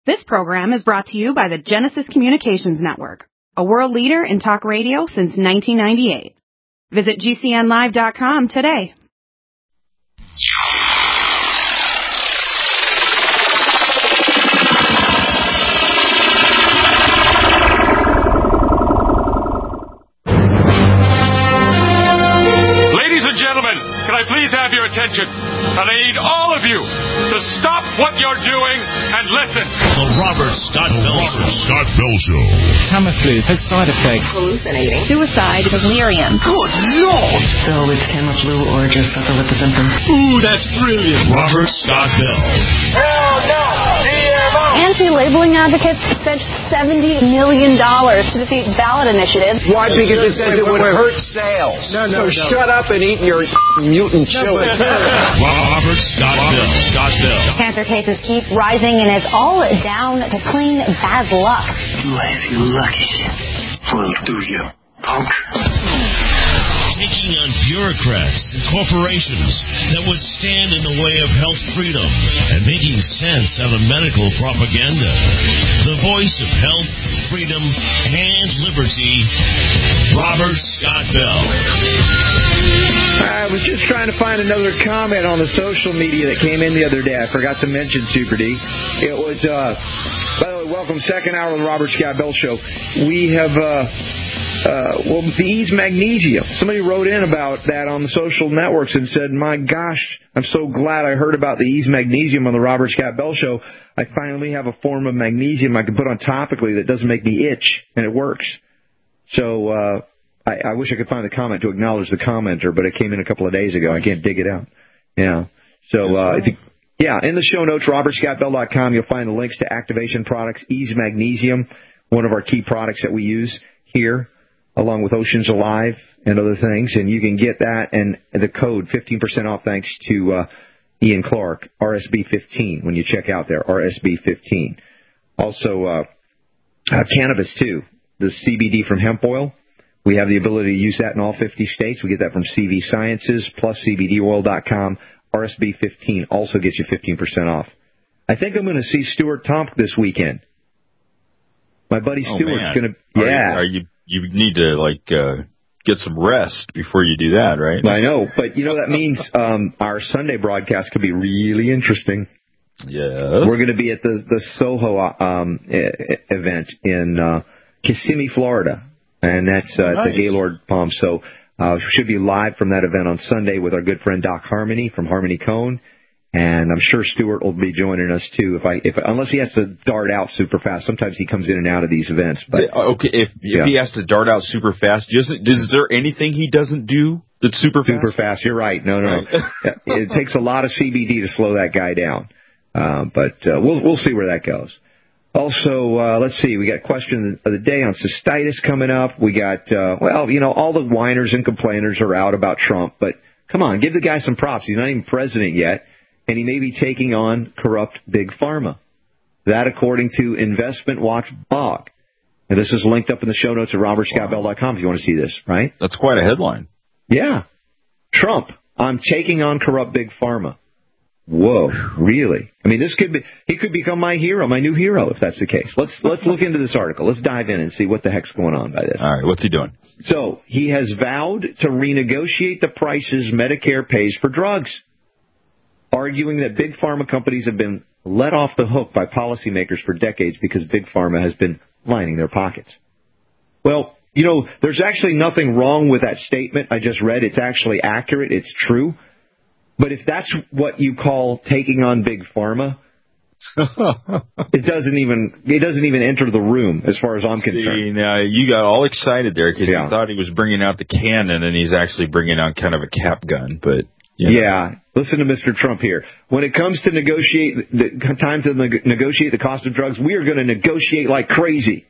This program is brought to you by the Genesis Communications Network, a world leader in talk radio since 1998. Visit GCNlive.com today. Ladies and gentlemen, can I please have your attention? And I need all of you to stop what you're doing and listen. The Robert Scott Bell Show. Tamiflu has side effects. Hallucinating. Suicide. Delirium. Good Lord! Still with Tamiflu or just suffer with the symptoms. Ooh, that's brilliant. Robert Scott Bell. Hell no! GMO! Anti-labeling advocates spent $70 million to defeat ballot initiatives. Why? Because it says it would hurt sales. So shut up and eat your mutant chili. Robert Scott Bell. Cancer cases keep rising, and it's all down to clean bad luck. Lazy lucky. Fool do you, punk. Taking on bureaucrats and corporations that would stand in the way of health freedom and making sense out of medical propaganda. The voice of health, freedom, and liberty, Robert Scott Bell. I was just trying to find another comment on the social media that came in the other day. I forgot to mention Super D. It was, by the way, welcome, second hour of the Robert Scott Bell Show. We have, the Ease Magnesium. Somebody wrote in about that on the social networks and said, my gosh, I'm so glad I heard about the Ease Magnesium on the Robert Scott Bell Show. I finally have a form of magnesium I can put on topically that doesn't make me itch, and it works. So, I wish I could find the comment to acknowledge the commenter, but it came in a couple of days ago. I can't dig it out. Yeah. So, in the show notes, robertscottbell.com, you'll find the links to Activation Products, Ease Magnesium, one of our key products that we use here, along with Oceans Alive and other things. And you can get that and the code 15% off thanks to Ian Clark, RSB15, when you check out there, RSB15. Also, cannabis, too, the CBD from hemp oil. We have the ability to use that in all 50 states. We get that from CV Sciences, plus CBDoil.com. RSB15 also gets you 15% off. I think I'm going to see Stuart Tomp this weekend. My buddy Stuart's going to... Yeah. You need to, get some rest before you do that, right? I know, but, that means our Sunday broadcast could be really interesting. Yes. We're going to be at the Soho event in Kissimmee, Florida. And that's at the Gaylord Palm. So should be live from that event on Sunday with our good friend Doc Harmony from Harmony Cone. And I'm sure Stuart will be joining us, too, unless he has to dart out super fast. Sometimes he comes in and out of these events. But okay, if he has to dart out super fast, is there anything he doesn't do that's super fast? Super fast, you're right. No. Right. It takes a lot of CBD to slow that guy down. But we'll see where that goes. Also, let's see, we got question of the day on cystitis coming up. We got, all the whiners and complainers are out about Trump, but come on, give the guy some props. He's not even president yet, and he may be taking on corrupt Big Pharma. That according to Investment Watch blog. And this is linked up in the show notes at robertscottbell.com if you want to see this, right? That's quite a headline. Yeah. Trump, I'm taking on corrupt Big Pharma. Whoa, really? I mean, he could become my hero, my new hero, if that's the case. Let's look into this article. Let's dive in and see what the heck's going on by this. All right, what's he doing? So, he has vowed to renegotiate the prices Medicare pays for drugs, arguing that big pharma companies have been let off the hook by policymakers for decades because big pharma has been lining their pockets. Well, there's actually nothing wrong with that statement I just read. It's actually accurate. It's true. But if that's what you call taking on big pharma, it doesn't even enter the room as far as I'm concerned. See, now you got all excited there because you thought he was bringing out the cannon, and he's actually bringing out kind of a cap gun. But yeah, listen to Mr. Trump here. When it comes to negotiate the cost of drugs, we are going to negotiate like crazy.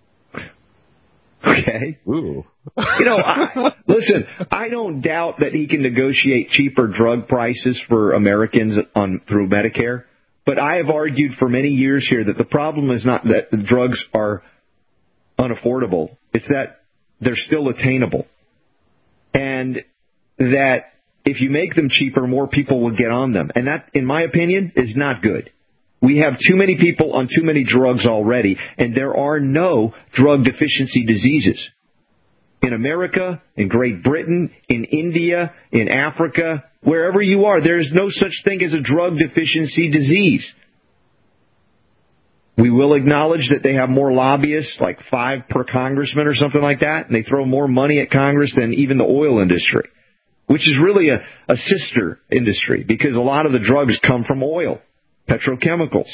Okay. Ooh. Listen, I don't doubt that he can negotiate cheaper drug prices for Americans through Medicare, but I have argued for many years here that the problem is not that the drugs are unaffordable. It's that they're still attainable. And that if you make them cheaper, more people will get on them. And that, in my opinion, is not good. We have too many people on too many drugs already, and there are no drug deficiency diseases. In America, in Great Britain, in India, in Africa, wherever you are, there is no such thing as a drug deficiency disease. We will acknowledge that they have more lobbyists, like 5 per congressman or something like that, and they throw more money at Congress than even the oil industry, which is really a sister industry because a lot of the drugs come from oil, petrochemicals.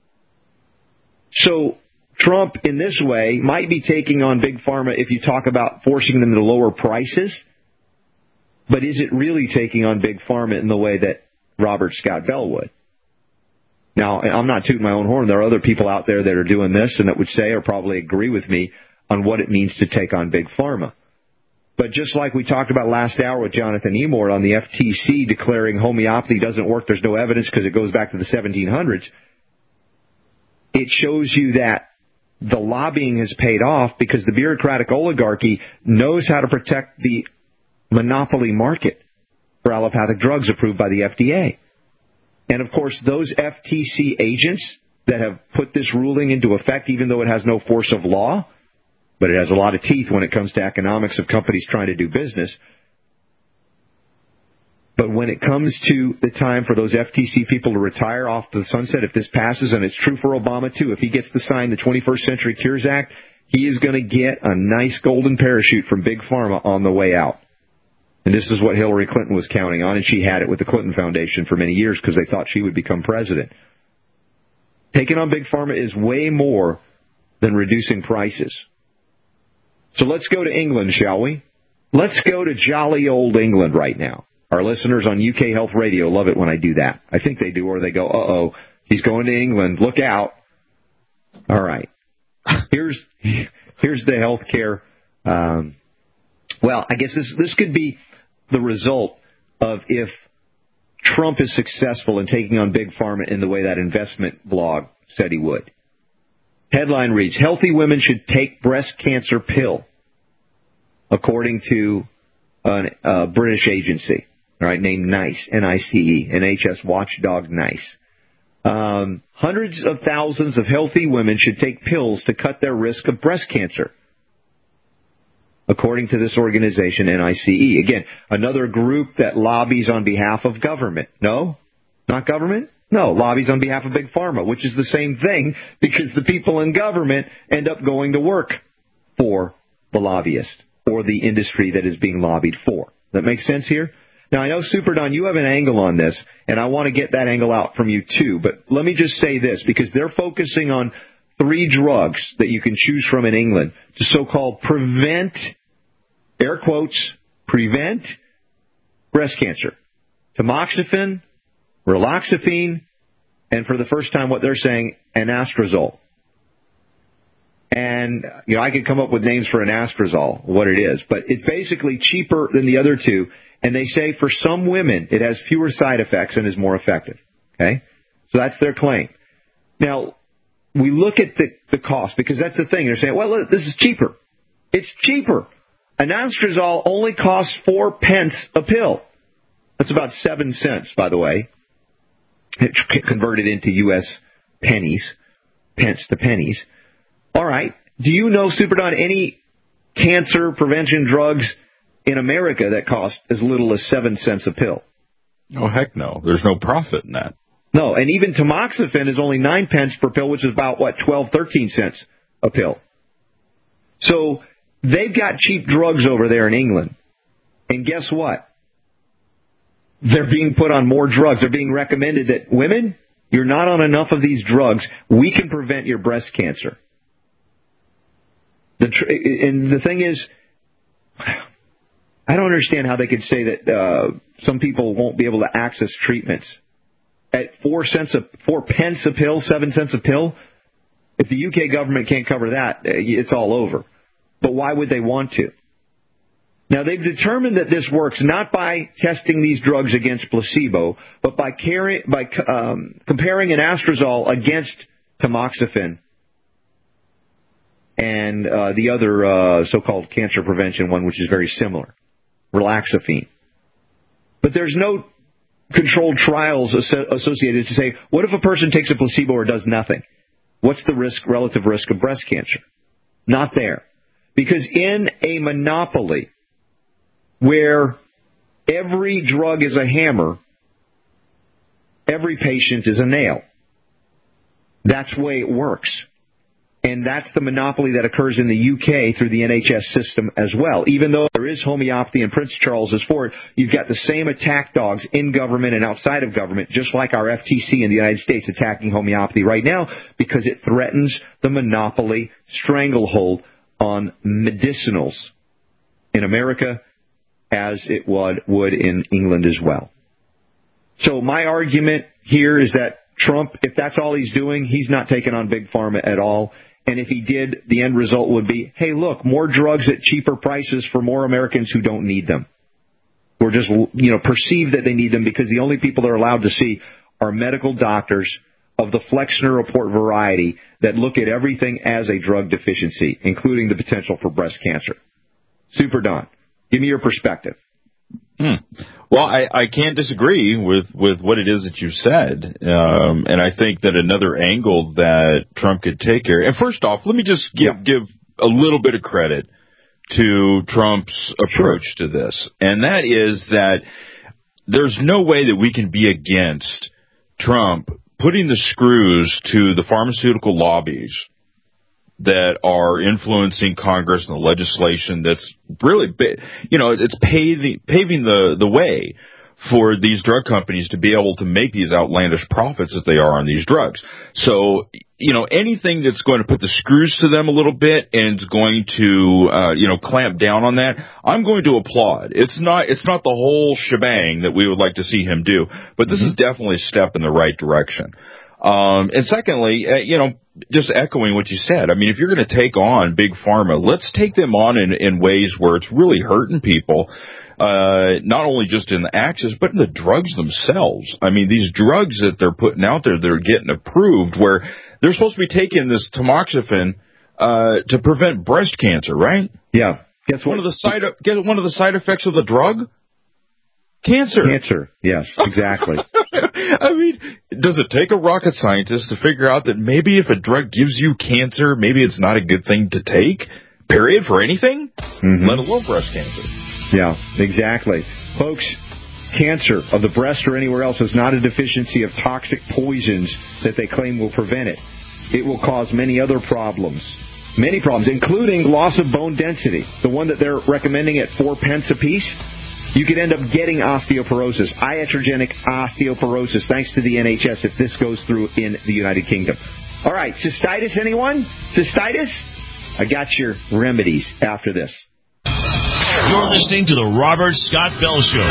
So Trump, in this way, might be taking on Big Pharma if you talk about forcing them to lower prices, but is it really taking on Big Pharma in the way that Robert Scott Bell would? Now, I'm not tooting my own horn. There are other people out there that are doing this and that would say or probably agree with me on what it means to take on Big Pharma. But just like we talked about last hour with Jonathan Emord on the FTC declaring homeopathy doesn't work, there's no evidence because it goes back to the 1700s, it shows you that the lobbying has paid off because the bureaucratic oligarchy knows how to protect the monopoly market for allopathic drugs approved by the FDA. And, of course, those FTC agents that have put this ruling into effect, even though it has no force of law, but it has a lot of teeth when it comes to economics of companies trying to do business. But when it comes to the time for those FTC people to retire off to the sunset, if this passes, and it's true for Obama, too, if he gets to sign the 21st Century Cures Act, he is going to get a nice golden parachute from Big Pharma on the way out. And this is what Hillary Clinton was counting on, and she had it with the Clinton Foundation for many years because they thought she would become president. Taking on Big Pharma is way more than reducing prices. So let's go to England, shall we? Let's go to jolly old England right now. Our listeners on UK Health Radio love it when I do that. I think they do, or they go, uh-oh, he's going to England. Look out. All right. Here's the health care. Well, I guess this could be the result of if Trump is successful in taking on Big Pharma in the way that investment blog said he would. Headline reads, healthy women should take breast cancer pill, according to a British agency, all right, named NICE, N-I-C-E, NHS watchdog NICE. Hundreds of thousands of healthy women should take pills to cut their risk of breast cancer, according to this organization, NICE. Again, another group that lobbies on behalf of government. No? Not government? No, lobbies on behalf of Big Pharma, which is the same thing because the people in government end up going to work for the lobbyist or the industry that is being lobbied for. That makes sense here? Now, I know, Super Don, you have an angle on this, and I want to get that angle out from you too. But let me just say this, because they're focusing on 3 drugs that you can choose from in England to so-called prevent, air quotes, prevent breast cancer. Tamoxifen, raloxifene, and for the first time what they're saying, anastrozole. And, you know, I could come up with names for anastrozole, what it is, but it's basically cheaper than the other 2, and they say for some women it has fewer side effects and is more effective. Okay? So that's their claim. Now, we look at the cost, because that's the thing. They're saying, well, look, this is cheaper. It's cheaper. Anastrozole only costs 4 pence a pill. That's about 7 cents, by the way. It's converted into U.S. pennies, pence to pennies. All right. Do you know, Super Don, any cancer prevention drugs in America that cost as little as 7 cents a pill? Oh, heck no. There's no profit in that. No, and even tamoxifen is only 9 pence per pill, which is about, 12, 13 cents a pill. So they've got cheap drugs over there in England. And guess what? They're being put on more drugs. They're being recommended that, women, you're not on enough of these drugs. We can prevent your breast cancer. And the thing is, I don't understand how they could say that some people won't be able to access treatments. At 4 pence a pill, 7 cents a pill, if the UK government can't cover that, it's all over. But why would they want to? Now, they've determined that this works not by testing these drugs against placebo, but by comparing anastrozole against tamoxifen and the other so-called cancer prevention one, which is very similar, raloxifene. But there's no controlled trials associated to say, what if a person takes a placebo or does nothing? What's the relative risk of breast cancer? Not there. Because in a monopoly where every drug is a hammer, every patient is a nail. That's the way it works. And that's the monopoly that occurs in the UK through the NHS system as well. Even though there is homeopathy and Prince Charles is for it, you've got the same attack dogs in government and outside of government, just like our FTC in the United States attacking homeopathy right now because it threatens the monopoly stranglehold on medicinals in America as it would in England as well. So my argument here is that Trump, if that's all he's doing, he's not taking on Big Pharma at all. And if he did, the end result would be, hey, look, more drugs at cheaper prices for more Americans who don't need them. Or just, perceive that they need them because the only people they're allowed to see are medical doctors of the Flexner Report variety that look at everything as a drug deficiency, including the potential for breast cancer. Super Don, give me your perspective. Well, I can't disagree with what it is that you said. And I think that another angle that Trump could take here, and first off, let me just give a little bit of credit to Trump's approach to this. And that is that there's no way that we can be against Trump putting the screws to the pharmaceutical lobbies that are influencing Congress and the legislation that's really, it's paving the way for these drug companies to be able to make these outlandish profits that they are on these drugs. So, anything that's going to put the screws to them a little bit and is going to, clamp down on that, I'm going to applaud. It's not the whole shebang that we would like to see him do, but this is definitely a step in the right direction. And secondly, just echoing what you said, I mean, if you're going to take on Big Pharma, let's take them on in ways where it's really hurting people, not only just in the access, but in the drugs themselves. I mean, these drugs that they're putting out there, they're getting approved, where they're supposed to be taking this tamoxifen to prevent breast cancer, right? Yeah. Guess what? One of the side effects of the drug? Cancer. Yes, exactly. I mean, does it take a rocket scientist to figure out that maybe if a drug gives you cancer, maybe it's not a good thing to take, period, for anything, let alone breast cancer? Yeah, exactly. Folks, cancer of the breast or anywhere else is not a deficiency of toxic poisons that they claim will prevent it. It will cause many other problems. Many problems, including loss of bone density. The one that they're recommending at 4 pence a piece. You could end up getting osteoporosis, iatrogenic osteoporosis, thanks to the NHS if this goes through in the United Kingdom. All right, cystitis, anyone? Cystitis? I got your remedies after this. You're listening to The Robert Scott Bell Show.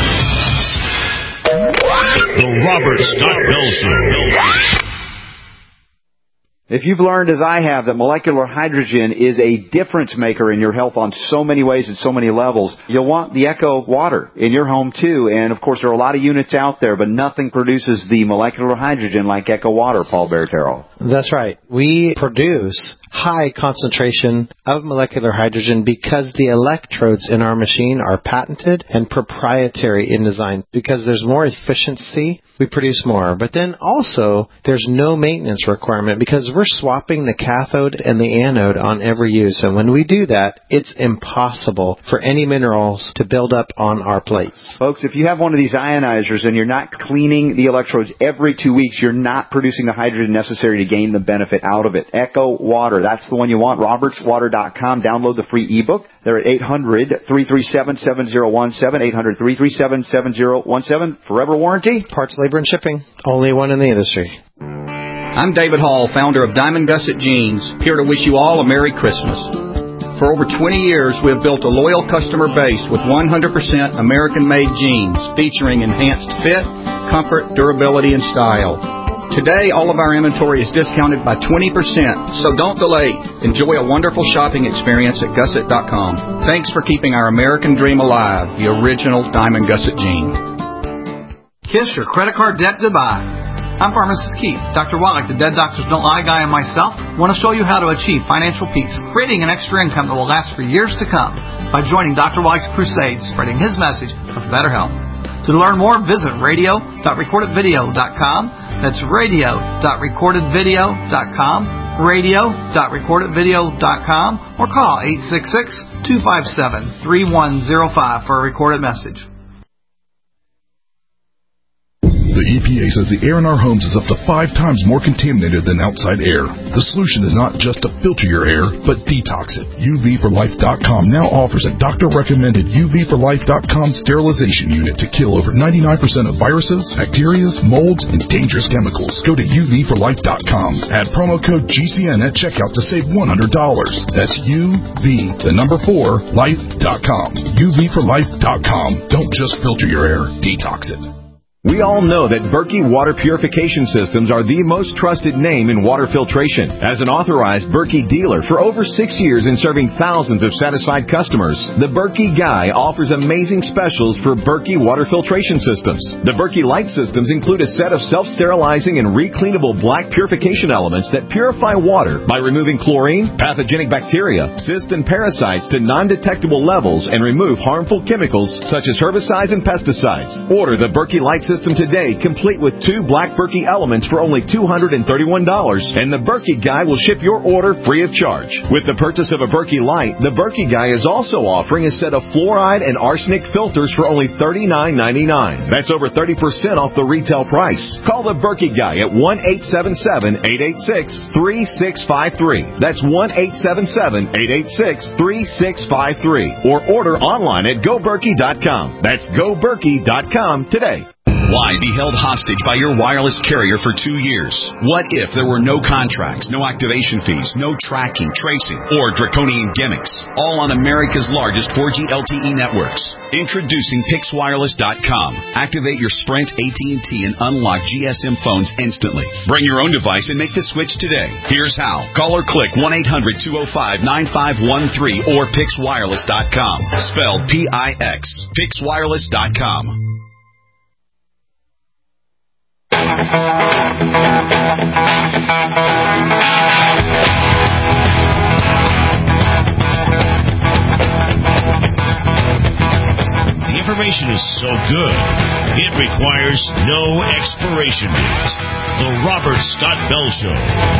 The Robert Scott Bell Show. If you've learned, as I have, that molecular hydrogen is a difference maker in your health on so many ways and so many levels, you'll want the Echo water in your home too. And of course, there are a lot of units out there, but nothing produces the molecular hydrogen like Echo water, Paul Bertero. That's right. We produce high concentration of molecular hydrogen because the electrodes in our machine are patented and proprietary in design. Because there's more efficiency, we produce more. But then also, there's no maintenance requirement because we're swapping the cathode and the anode on every use. And when we do that, it's impossible for any minerals to build up on our plates. Folks, if you have one of these ionizers and you're not cleaning the electrodes every 2 weeks, you're not producing the hydrogen necessary to gain the benefit out of it. Echo Water, that's the one you want. RobertsWater.com. Download the free ebook. They're at 800-337-7017, 800-337-7017. Forever warranty. Parts, labor, and shipping. Only one in the industry. I'm David Hall, founder of Diamond Gusset Jeans, here to wish you all a Merry Christmas. For over 20 years, we have built a loyal customer base with 100% American-made jeans featuring enhanced fit, comfort, durability, and style. Today, all of our inventory is discounted by 20%, so don't delay. Enjoy a wonderful shopping experience at Gusset.com. Thanks for keeping our American dream alive, the original Diamond Gusset jean. Kiss your credit card debt goodbye. I'm Pharmacist Keith. Dr. Wallach, the Dead Doctors Don't Lie guy, and myself want to show you how to achieve financial peace, creating an extra income that will last for years to come by joining Dr. Wallach's crusade, spreading his message of better health. To learn more, visit radio.recordedvideo.com. That's radio.recordedvideo.com, radio.recordedvideo.com, or call 866-257-3105 for a recorded message. The EPA says the air in our homes is up to 5 times more contaminated than outside air. The solution is not just to filter your air, but detox it. UVforlife.com now offers a doctor-recommended UVforlife.com sterilization unit to kill over 99% of viruses, bacteria, molds, and dangerous chemicals. Go to UVforlife.com. Add promo code GCN at checkout to save $100. That's UV4life.com. UVforlife.com. Don't just filter your air, detox it. We all know that Berkey Water Purification Systems are the most trusted name in water filtration. As an authorized Berkey dealer for over 6 years and serving thousands of satisfied customers, the Berkey Guy offers amazing specials for Berkey water filtration systems. The Berkey Light systems include a set of self-sterilizing and recleanable black purification elements that purify water by removing chlorine, pathogenic bacteria, cysts, and parasites to non-detectable levels and remove harmful chemicals such as herbicides and pesticides. Order the Berkey Light system today, complete with 2 black Berkey elements for only $231, and the Berkey Guy will ship your order free of charge. With the purchase of a Berkey Light, the Berkey Guy is also offering a set of fluoride and arsenic filters for only $39.99. That's over 30% off the retail price. Call the Berkey Guy at 1-877-886-3653. That's 1-877-886-3653. Or order online at GoBerkey.com. That's GoBerkey.com today. Why be held hostage by your wireless carrier for 2 years? What if there were no contracts, no activation fees, no tracking, tracing, or draconian gimmicks? All on America's largest 4G LTE networks. Introducing PixWireless.com. Activate your Sprint, AT&T, and unlock GSM phones instantly. Bring your own device and make the switch today. Here's how. Call or click 1-800-205-9513 or PixWireless.com. Spelled P-I-X. PixWireless.com. The information is so good, it requires no expiration date. The Robert Scott Bell Show.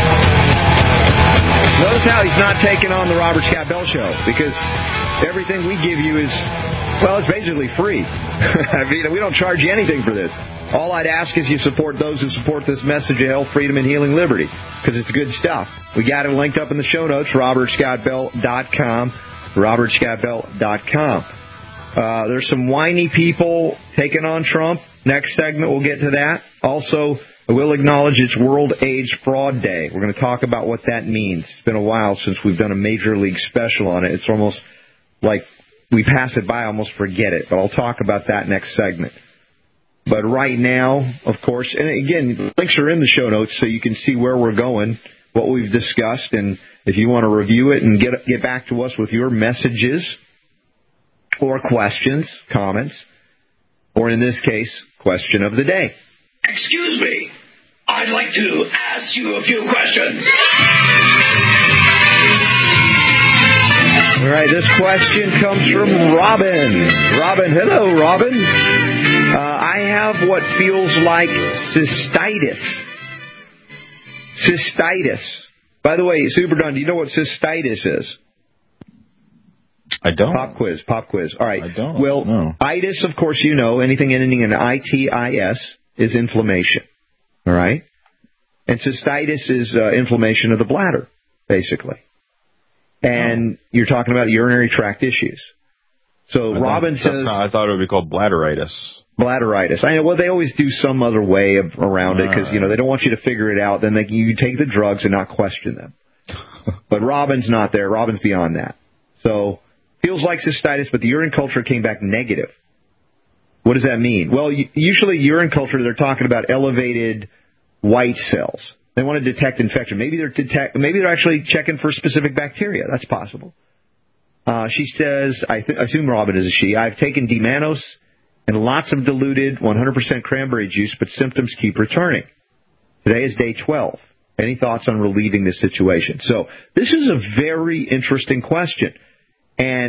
Notice how he's not taking on the Robert Scott Bell Show, because everything we give you is, well, it's basically free. I mean, we don't charge you anything for this. All I'd ask is you support those who support this message of health, freedom, and healing liberty, because it's good stuff. We got it linked up in the show notes, robertscottbell.com, robertscottbell.com. There's some whiny people taking on Trump. Next segment, we'll get to that. Also, I will acknowledge it's World AIDS Fraud Day. We're going to talk about what that means. It's been a while since we've done a Major League special on it. It's almost like we pass it by, almost forget it. But I'll talk about that next segment. But right now, of course, and again, links are in the show notes so you can see where we're going, what we've discussed, and if you want to review it and get back to us with your messages or questions, comments, or in this case, question of the day. Excuse me, I'd like to ask you a few questions. All right, this question comes from Robin. Hello, Robin. I have what feels like cystitis. Cystitis. By the way, Super Don, do you know what cystitis is? I don't. Pop quiz. All right. I don't. Well, no. itis, of course, you know, anything ending in ITIS is inflammation. All right? And cystitis is inflammation of the bladder, basically. And you're talking about urinary tract issues. So Robin says... I thought it would be called bladderitis. Bladderitis. I know. Well, they always do some other way around it because, they don't want you to figure it out. Then you take the drugs and not question them. But Robin's not there. Robin's beyond that. So, feels like cystitis, but the urine culture came back negative. What does that mean? Well, usually urine culture, they're talking about elevated white cells. They want to detect infection. Maybe they're actually checking for specific bacteria. That's possible. She says, I assume Robin is a she. I've taken D-mannose and lots of diluted 100% cranberry juice, but symptoms keep returning. Today is day 12. Any thoughts on relieving this situation? So this is a very interesting question. And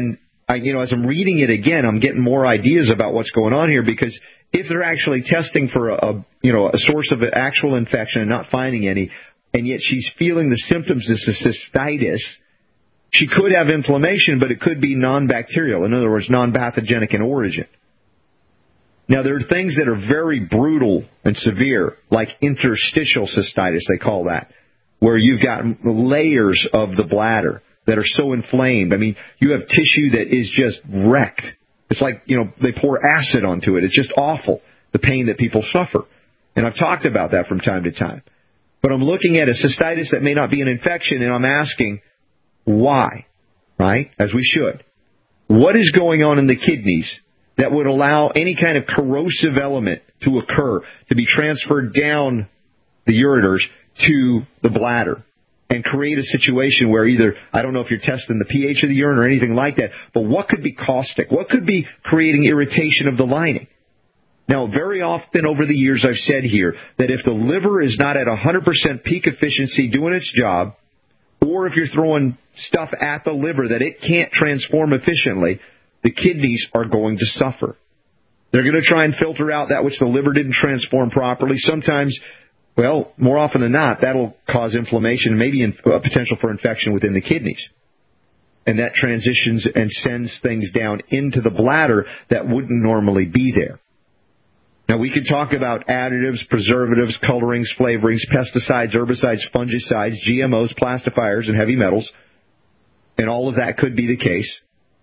as I'm reading it again, I'm getting more ideas about what's going on here, because if they're actually testing for a source of actual infection and not finding any, and yet she's feeling the symptoms of cystitis, she could have inflammation, but it could be non-bacterial. In other words, non-pathogenic in origin. Now, there are things that are very brutal and severe, like interstitial cystitis, they call that, where you've got layers of the bladder that are so inflamed. I mean, you have tissue that is just wrecked. It's like, they pour acid onto it. It's just awful, the pain that people suffer. And I've talked about that from time to time. But I'm looking at a cystitis that may not be an infection, and I'm asking why, right? As we should. What is going on in the kidneys that would allow any kind of corrosive element to occur, to be transferred down the ureters to the bladder, and create a situation where either, I don't know if you're testing the pH of the urine or anything like that, but what could be caustic? What could be creating irritation of the lining? Now, very often over the years I've said here that if the liver is not at 100% peak efficiency doing its job, or if you're throwing stuff at the liver that it can't transform efficiently, the kidneys are going to suffer. They're going to try and filter out that which the liver didn't transform properly. Sometimes, well, more often than not, that'll cause inflammation and maybe a potential for infection within the kidneys. And that transitions and sends things down into the bladder that wouldn't normally be there. Now, we could talk about additives, preservatives, colorings, flavorings, pesticides, herbicides, fungicides, GMOs, plastifiers, and heavy metals. And all of that could be the case.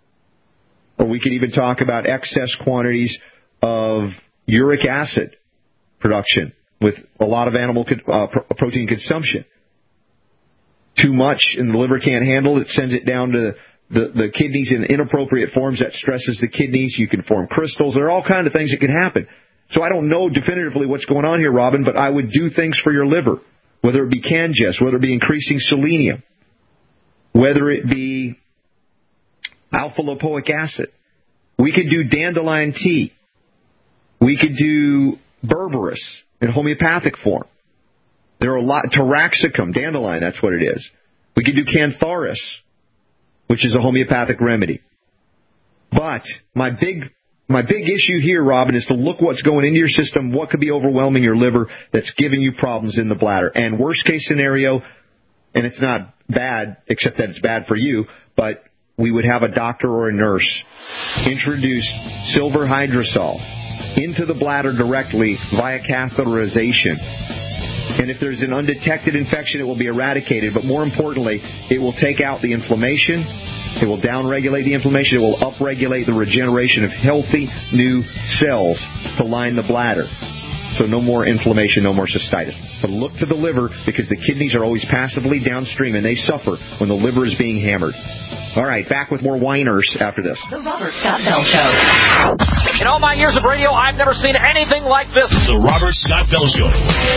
Or we could even talk about excess quantities of uric acid production with a lot of animal protein consumption. Too much and the liver can't handle it, sends it down to the kidneys in inappropriate forms. That stresses the kidneys. You can form crystals. There are all kinds of things that can happen. So I don't know definitively what's going on here, Robin, but I would do things for your liver, whether it be Canjest, whether it be increasing selenium, whether it be alpha-lipoic acid. We could do dandelion tea. We could do berberis in homeopathic form. There are a lot. Taraxacum, dandelion, that's what it is. We could do cantharis, which is a homeopathic remedy. But my big issue here, Robin, is to look what's going into your system, what could be overwhelming your liver that's giving you problems in the bladder. And worst case scenario, and it's not bad, except that it's bad for you, but we would have a doctor or a nurse introduce silver hydrosol into the bladder directly via catheterization. And if there's an undetected infection, it will be eradicated. But more importantly, it will take out the inflammation. It will downregulate the inflammation. It will upregulate the regeneration of healthy new cells to line the bladder. So no more inflammation, no more cystitis. But look to the liver, because the kidneys are always passively downstream, and they suffer when the liver is being hammered. All right, back with more whiners after this. The Robert Scott Bell Show. In all my years of radio, I've never seen anything like this. The Robert Scott Bell Show.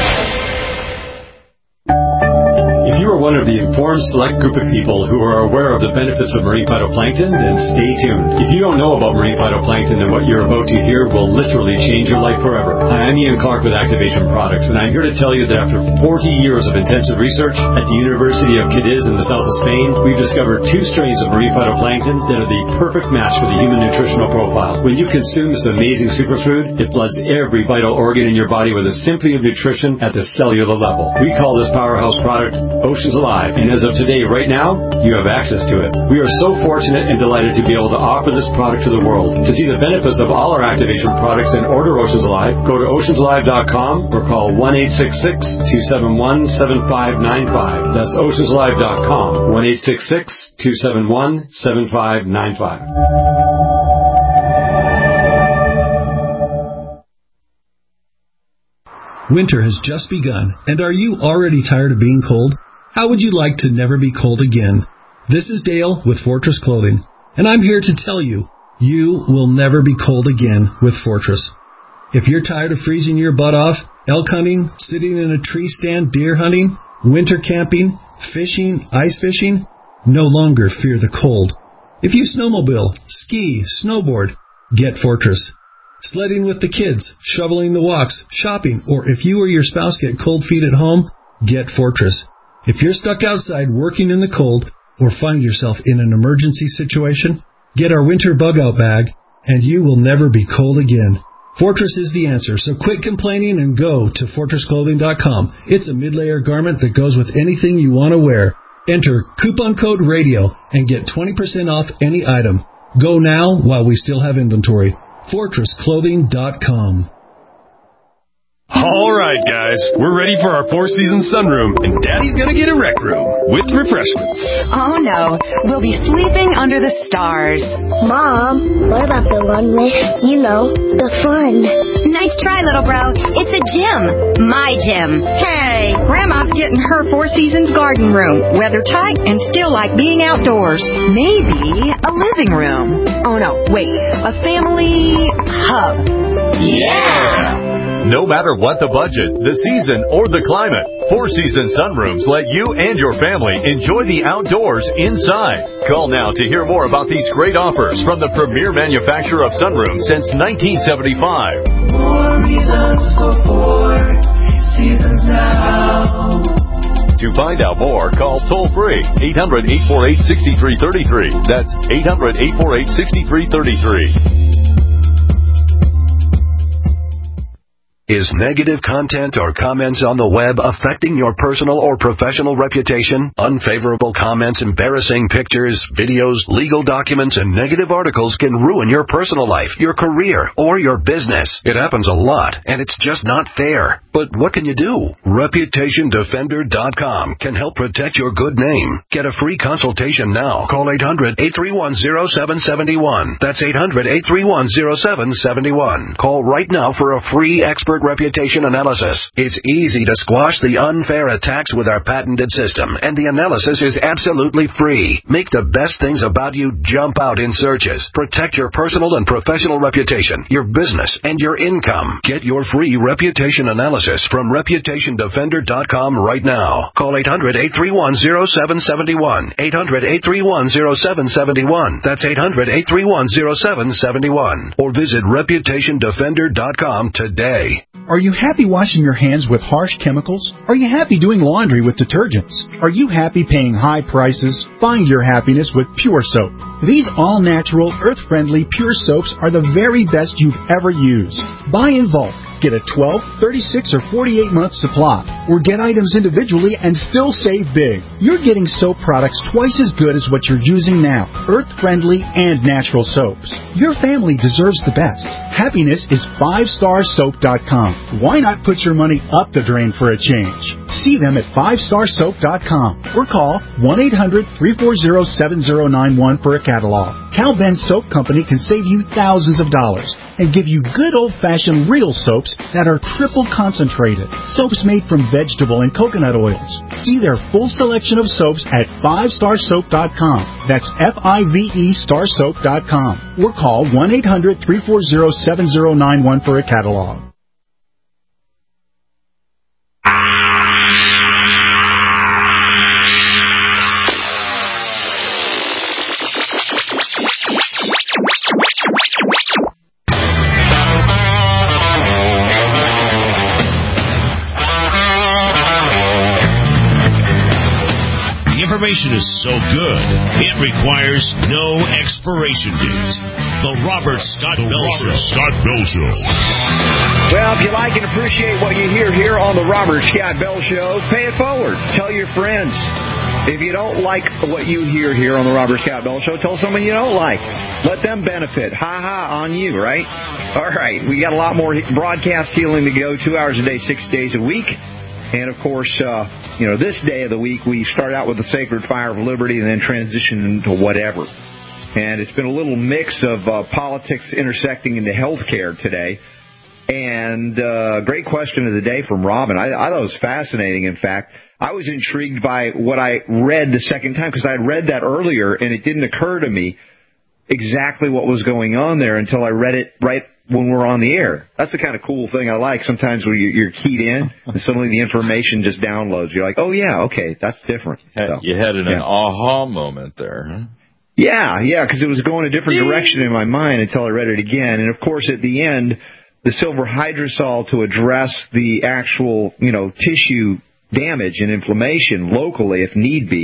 If you are one of the informed select group of people who are aware of the benefits of marine phytoplankton, then stay tuned. If you don't know about marine phytoplankton, then what you're about to hear will literally change your life forever. Hi, I'm Ian Clark with Activation Products, and I'm here to tell you that after 40 years of intensive research at the University of Cadiz in the south of Spain, we've discovered 2 strains of marine phytoplankton that are the perfect match for the human nutritional profile. When you consume this amazing superfood, it floods every vital organ in your body with a symphony of nutrition at the cellular level. We call this powerhouse product Oceans Alive, and as of today, right now, you have access to it. We are so fortunate and delighted to be able to offer this product to the world. To see the benefits of all our Activation products and order Oceans Alive, go to oceansalive.com or call 1-866-271-7595. That's oceansalive.com, 1-866-271-7595. Winter has just begun, and are you already tired of being cold? How would you like to never be cold again? This is Dale with Fortress Clothing, and I'm here to tell you, you will never be cold again with Fortress. If you're tired of freezing your butt off, elk hunting, sitting in a tree stand, deer hunting, winter camping, fishing, ice fishing, no longer fear the cold. If you snowmobile, ski, snowboard, get Fortress. Sledding with the kids, shoveling the walks, shopping, or if you or your spouse get cold feet at home, get Fortress. If you're stuck outside working in the cold or find yourself in an emergency situation, Get our winter bug-out bag, and you will never be cold again. Fortress is the answer, so quit complaining and go to FortressClothing.com. It's a mid-layer garment that goes with anything you want to wear. Enter coupon code RADIO and get 20% off any item. Go now while we still have inventory. FortressClothing.com. All right, guys, we're ready for our Four Seasons sunroom, and Daddy's gonna get a rec room with refreshments. Oh, no. We'll be sleeping under the stars. Mom, what about the runway? You know, the fun. Nice try, little bro. It's a gym. My gym. Hey, Grandma's getting her Four Seasons garden room. Weather tight and still like being outdoors. Maybe a living room. Oh, no, wait. A family hub. Yeah! No matter what the budget, the season, or the climate, Four Seasons sunrooms let you and your family enjoy the outdoors inside. Call now to hear more about these great offers from the premier manufacturer of sunrooms since 1975. More reasons for Four Seasons now. To find out more, call toll-free 800-848-6333. That's 800-848-6333. Is negative content or comments on the web affecting your personal or professional reputation? Unfavorable comments, embarrassing pictures, videos, legal documents, and negative articles can ruin your personal life, your career, or your business. It happens a lot, and it's just not fair. But what can you do? ReputationDefender.com can help protect your good name. Get a free consultation now. Call 800-831-0771. That's 800-831-0771. Call right now for a free expert reputation analysis. It's easy to squash the unfair attacks with our patented system, and the analysis is absolutely free. Make the best things about you jump out in searches. Protect your personal and professional reputation, your business, and your income. Get your free reputation analysis from ReputationDefender.com right now. Call 800-831-0771. 800-831-0771. That's 800-831-0771. Or visit ReputationDefender.com today. Are you happy washing your hands with harsh chemicals? Are you happy doing laundry with detergents? Are you happy paying high prices? Find your happiness with Pure Soap. These all-natural, earth-friendly Pure Soaps are the very best you've ever used. Buy in bulk. Get a 12, 36, or 48-month supply, or get items individually and still save big. You're getting soap products twice as good as what you're using now, earth-friendly and natural soaps. Your family deserves the best. Happiness is 5starsoap.com. Why not put your money up the drain for a change? See them at 5starsoap.com or call 1-800-340-7091 for a catalog. Cal Ben Soap Company can save you thousands of dollars and give you good old-fashioned real soaps that are triple concentrated. Soaps made from vegetable and coconut oils. See their full selection of soaps at 5starsoap.com. That's F-I-V-E starsoap.com. Or call 1-800-340-7091 for a catalog. Information is so good, it requires no expiration date. The Robert Scott Bell Show. Well, if you like and appreciate what you hear here on the Robert Scott Bell Show, pay it forward. Tell your friends. If you don't like what you hear here on the Robert Scott Bell Show, tell someone you don't like. Let them benefit. Ha-ha on you, right? All right, we got a lot more broadcast healing to go, 2 hours a day, 6 days a week. And, of course, this day of the week, we start out with the Sacred Fire of Liberty and then transition into whatever. And it's been a little mix of politics intersecting into healthcare today. And great question of the day from Robin. I thought it was fascinating, in fact. I was intrigued by what I read the second time because I had read that earlier, and it didn't occur to me exactly what was going on there until I read it right when we're on the air. That's the kind of cool thing I like. Sometimes when you're keyed in and suddenly the information just downloads. You're like, oh, yeah, okay, that's different. You had an aha moment there, huh? Yeah, because it was going a different direction in my mind until I read it again. And, of course, at the end, the silver hydrosol to address the actual, tissue damage and inflammation locally if need be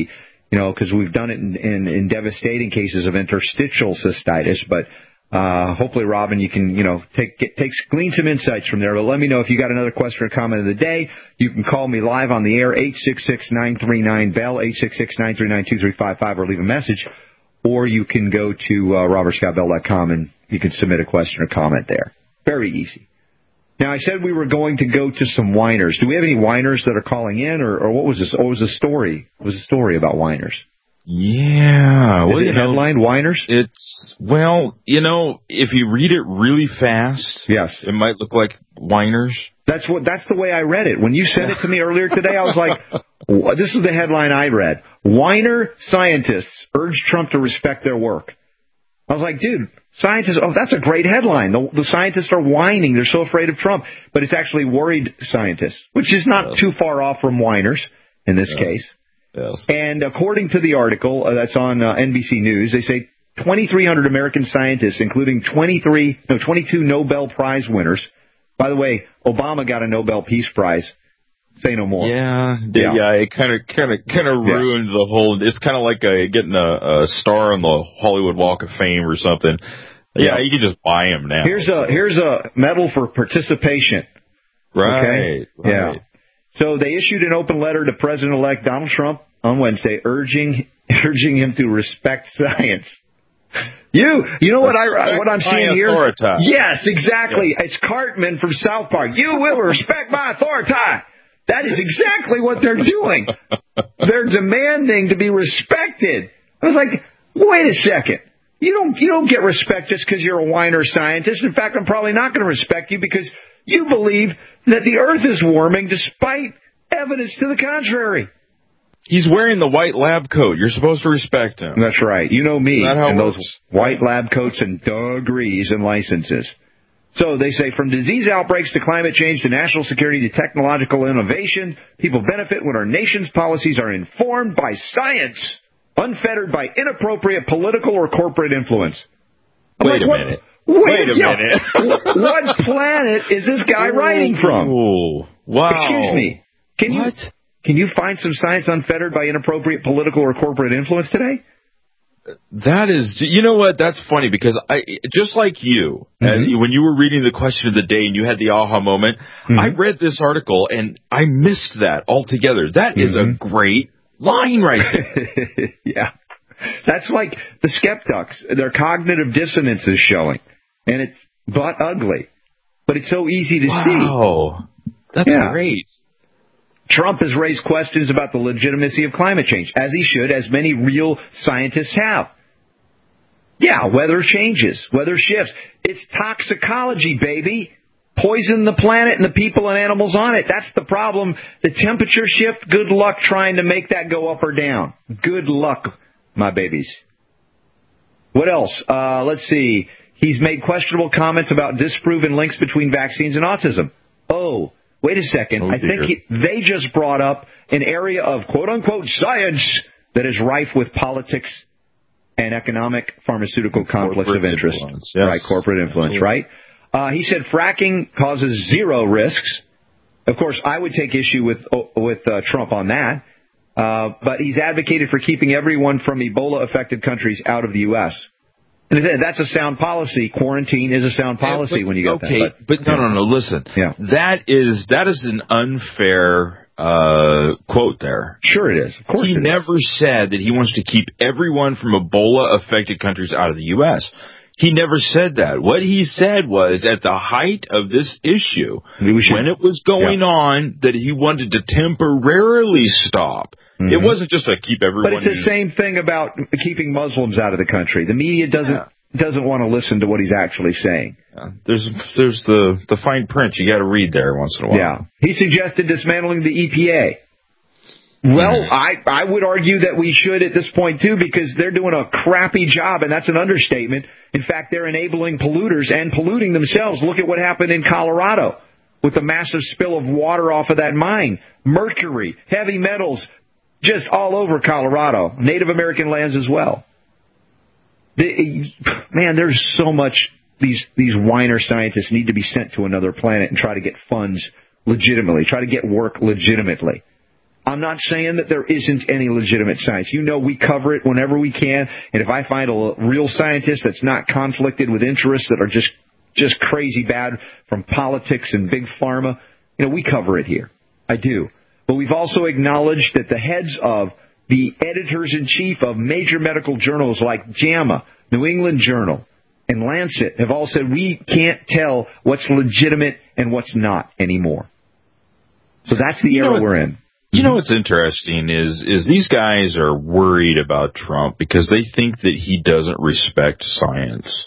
because we've done it in devastating cases of interstitial cystitis. But hopefully, Robin, you can, glean some insights from there. But let me know if you got another question or comment of the day. You can call me live on the air, 866-939-BELL, 866-939-2355, or leave a message. Or you can go to robertscottbell.com and you can submit a question or comment there. Very easy. Now, I said we were going to go to some whiners. Do we have any whiners that are calling in, or what was this? What was the story? What was the story about whiners? Yeah. Is it headline whiners? It's, if you read it really fast, yes, it might look like whiners. That's the way I read it. When you sent it to me earlier today, I was like, this is the headline I read. Whiner scientists urge Trump to respect their work. I was like, dude, scientists, that's a great headline. The scientists are whining. They're so afraid of Trump. But it's actually worried scientists, which is not too far off from whiners in this case. Yes. And according to the article that's on NBC News, they say 2,300 American scientists, including 22 Nobel Prize winners. By the way, Obama got a Nobel Peace Prize. Say no more. Yeah. It kind of ruined the whole. It's kind of like getting a star on the Hollywood Walk of Fame or something. Yeah, you can just buy them now. Here's a medal for participation. Right. Okay? Right. Yeah. So they issued an open letter to President-elect Donald Trump on Wednesday, urging him to respect science. You know what I'm seeing here? Authority. Yes, exactly. Yes. It's Cartman from South Park. You will respect my authority. That is exactly what they're doing. They're demanding to be respected. I was like, wait a second. You don't get respect just because you're a whiner scientist. In fact, I'm probably not going to respect you because you believe that the Earth is warming despite evidence to the contrary. He's wearing the white lab coat. You're supposed to respect him. That's right. You know me and those white Yeah. lab coats and degrees and licenses. So they say from disease outbreaks to climate change to national security to technological innovation, people benefit when our nation's policies are informed by science, unfettered by inappropriate political or corporate influence. Wait a minute. Wait a minute. What planet is this guy writing from? Oh, wow. Excuse me. Can you find some science unfettered by inappropriate political or corporate influence today? That is, you know what? That's funny because just like you, when you were reading the question of the day and you had the aha moment, I read this article and I missed that altogether. That is a great line right there. Yeah. That's like the skeptics. Their cognitive dissonance is showing. And it's butt ugly. But it's so easy to see. Wow. That's great. Trump has raised questions about the legitimacy of climate change, as he should, as many real scientists have. Yeah, weather changes, weather shifts. It's toxicology, baby. Poison the planet and the people and animals on it. That's the problem. The temperature shift, good luck trying to make that go up or down. Good luck, my babies. What else? Let's see. He's made questionable comments about disproven links between vaccines and autism. Oh, wait a second. I think they just brought up an area of quote-unquote science that is rife with politics and economic pharmaceutical conflicts of interest. Yes. Right, corporate influence, right? He said fracking causes zero risks. Of course, I would take issue with Trump on that. But he's advocated for keeping everyone from Ebola-affected countries out of the U.S. And that's a sound policy. Quarantine is a sound policy when you get that. Okay, but no, listen. Yeah. That is an unfair quote there. Sure it is. Of course he never said that he wants to keep everyone from Ebola-affected countries out of the U.S. He never said that. What he said was, at the height of this issue, when it was going on, that he wanted to temporarily stop. It wasn't just to keep everyone. But it's the same thing about keeping Muslims out of the country. The media doesn't want to listen to what he's actually saying. There's the fine print you got to read there once in a while. Yeah. He suggested dismantling the EPA. Well, I would argue that we should at this point, too, because they're doing a crappy job, and that's an understatement. In fact, they're enabling polluters and polluting themselves. Look at what happened in Colorado with the massive spill of water off of that mine. Mercury, heavy metals, just all over Colorado. Native American lands as well. Man, there's so much these whiner scientists need to be sent to another planet and try to get funds legitimately, try to get work legitimately. I'm not saying that there isn't any legitimate science. You know we cover it whenever we can, and if I find a real scientist that's not conflicted with interests that are just crazy bad from politics and big pharma, we cover it here. I do. But we've also acknowledged that the heads of the editors-in-chief of major medical journals like JAMA, New England Journal, and Lancet have all said we can't tell what's legitimate and what's not anymore. So that's the era we're in. You know what's interesting is these guys are worried about Trump because they think that he doesn't respect science.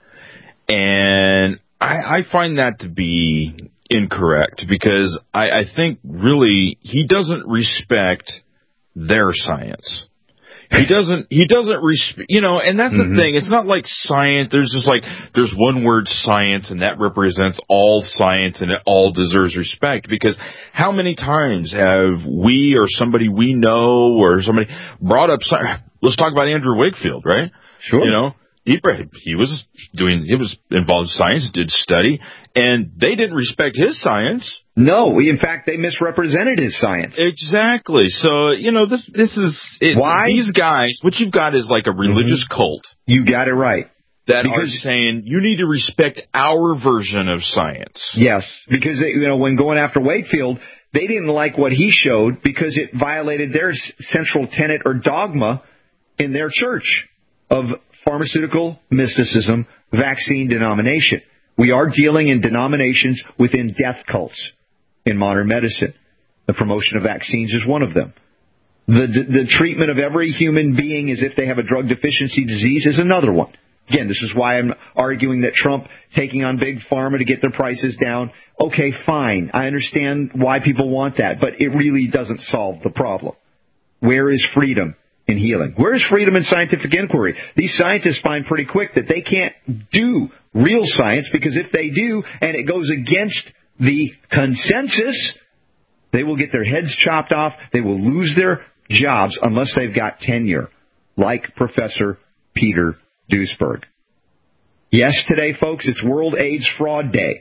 And I find that to be incorrect because I think really he doesn't respect their science. He doesn't respect, and that's the thing. It's not like science. There's one word science and that represents all science and it all deserves respect, because how many times have we or somebody we know or somebody brought up science? Let's talk about Andrew Wakefield, right? Sure. He was involved in science, did study, and they didn't respect his science. No, in fact, they misrepresented his science. Exactly. So, this is it. Why? These guys, what you've got is like a religious cult. You got it right. That are saying you need to respect our version of science. Yes, because when going after Wakefield, they didn't like what he showed because it violated their central tenet or dogma in their church of pharmaceutical mysticism, vaccine denomination. We are dealing in denominations within death cults in modern medicine. The promotion of vaccines is one of them. The treatment of every human being as if they have a drug deficiency disease is another one. Again, this is why I'm arguing that Trump taking on big pharma to get their prices down. Okay, fine. I understand why people want that, but it really doesn't solve the problem. Where is freedom in healing? Where is freedom in scientific inquiry? These scientists find pretty quick that they can't do real science, because if they do and it goes against the consensus, they will get their heads chopped off. They will lose their jobs unless they've got tenure, like Professor Peter Duesberg. Yes, today, folks, it's World AIDS Fraud Day.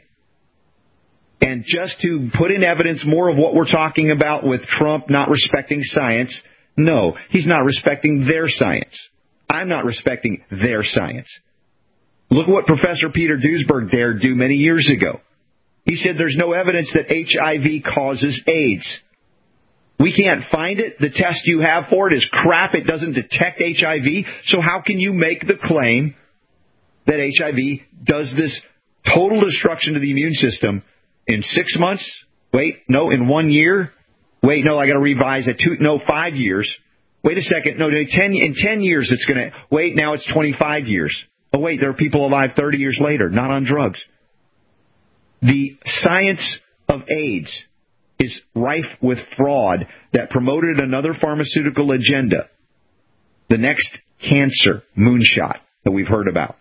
And just to put in evidence more of what we're talking about with Trump not respecting science, no, he's not respecting their science. I'm not respecting their science. Look what Professor Peter Duesberg dared do many years ago. He said there's no evidence that HIV causes AIDS. We can't find it. The test you have for it is crap. It doesn't detect HIV. So how can you make the claim that HIV does this total destruction to the immune system in 6 months? Wait, no, in 1 year? Wait, no, I got to revise it. 5 years. Wait a second. No, in 10 years it's going to. Wait, now it's 25 years. Oh, wait, there are people alive 30 years later, not on drugs. The science of AIDS is rife with fraud that promoted another pharmaceutical agenda, the next cancer moonshot that we've heard about.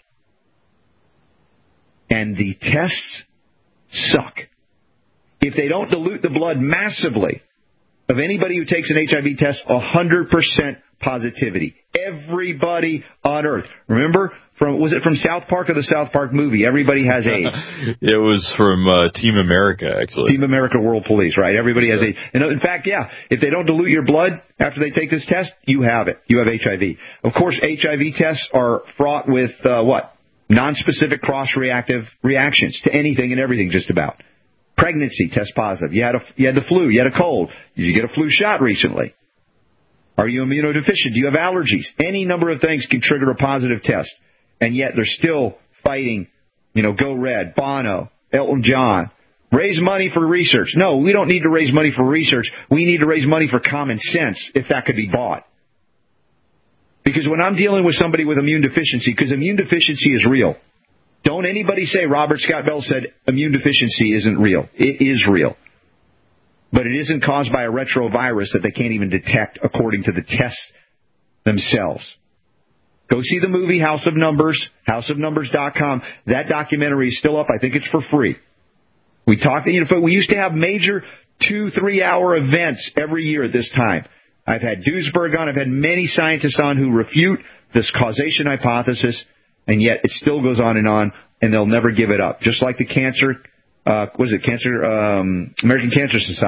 And the tests suck. If they don't dilute the blood massively of anybody who takes an HIV test, 100% positivity. Everybody on Earth. Remember, was it from South Park or the South Park movie? Everybody has AIDS. It was from Team America, actually. Team America World Police, right? Everybody has AIDS. And in fact, yeah, if they don't dilute your blood after they take this test, you have it. You have HIV. Of course, HIV tests are fraught with non-specific cross-reactive reactions to anything and everything just about. Pregnancy, test positive. You had the flu. You had a cold. Did you get a flu shot recently? Are you immunodeficient? Do you have allergies? Any number of things can trigger a positive test. And yet they're still fighting, Go Red, Bono, Elton John. Raise money for research. No, we don't need to raise money for research. We need to raise money for common sense, if that could be bought. Because when I'm dealing with somebody with immune deficiency, because immune deficiency is real. Don't anybody say Robert Scott Bell said immune deficiency isn't real. It is real. But it isn't caused by a retrovirus that they can't even detect according to the tests themselves. Go see the movie House of Numbers, houseofnumbers.com. That documentary is still up. I think it's for free. We used to have major 2-3 hour events every year at this time. I've had Duesberg on. I've had many scientists on who refute this causation hypothesis, and yet it still goes on, and they'll never give it up. Just like the American Cancer Society.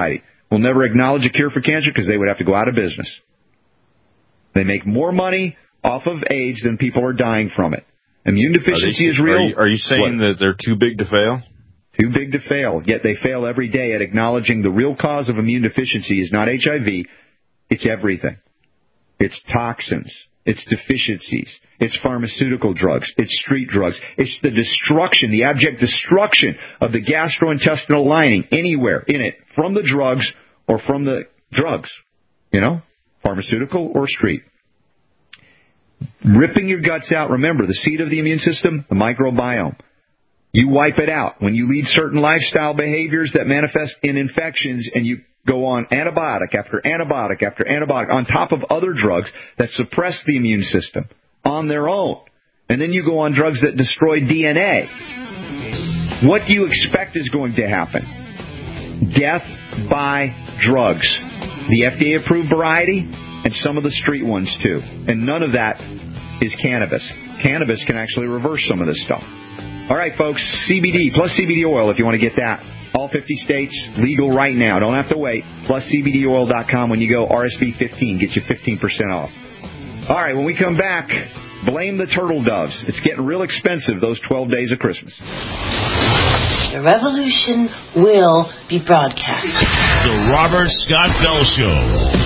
will never acknowledge a cure for cancer because they would have to go out of business. They make more money off of AIDS than people are dying from it. Immune deficiency is real. Are you saying that they're too big to fail? Too big to fail, yet they fail every day at acknowledging the real cause of immune deficiency is not HIV, it's everything. It's toxins, it's deficiencies, it's pharmaceutical drugs, it's street drugs, it's the destruction, the abject destruction of the gastrointestinal lining anywhere in it, from the drugs or from the drugs, pharmaceutical or street. Ripping your guts out, remember, the seat of the immune system, the microbiome. You wipe it out. When you lead certain lifestyle behaviors that manifest in infections and you go on antibiotic after antibiotic after antibiotic on top of other drugs that suppress the immune system on their own, and then you go on drugs that destroy DNA, what do you expect is going to happen? Death by drugs. The FDA-approved variety and some of the street ones, too. And none of that is cannabis. Cannabis can actually reverse some of this stuff. All right, folks, CBD plus CBD oil if you want to get that. All 50 states, legal right now. Don't have to wait. Plus CBDoil.com when you go RSV15. Get you 15% off. All right, when we come back, blame the turtle doves. It's getting real expensive those 12 days of Christmas. The revolution will be broadcast. The Robert Scott Bell Show.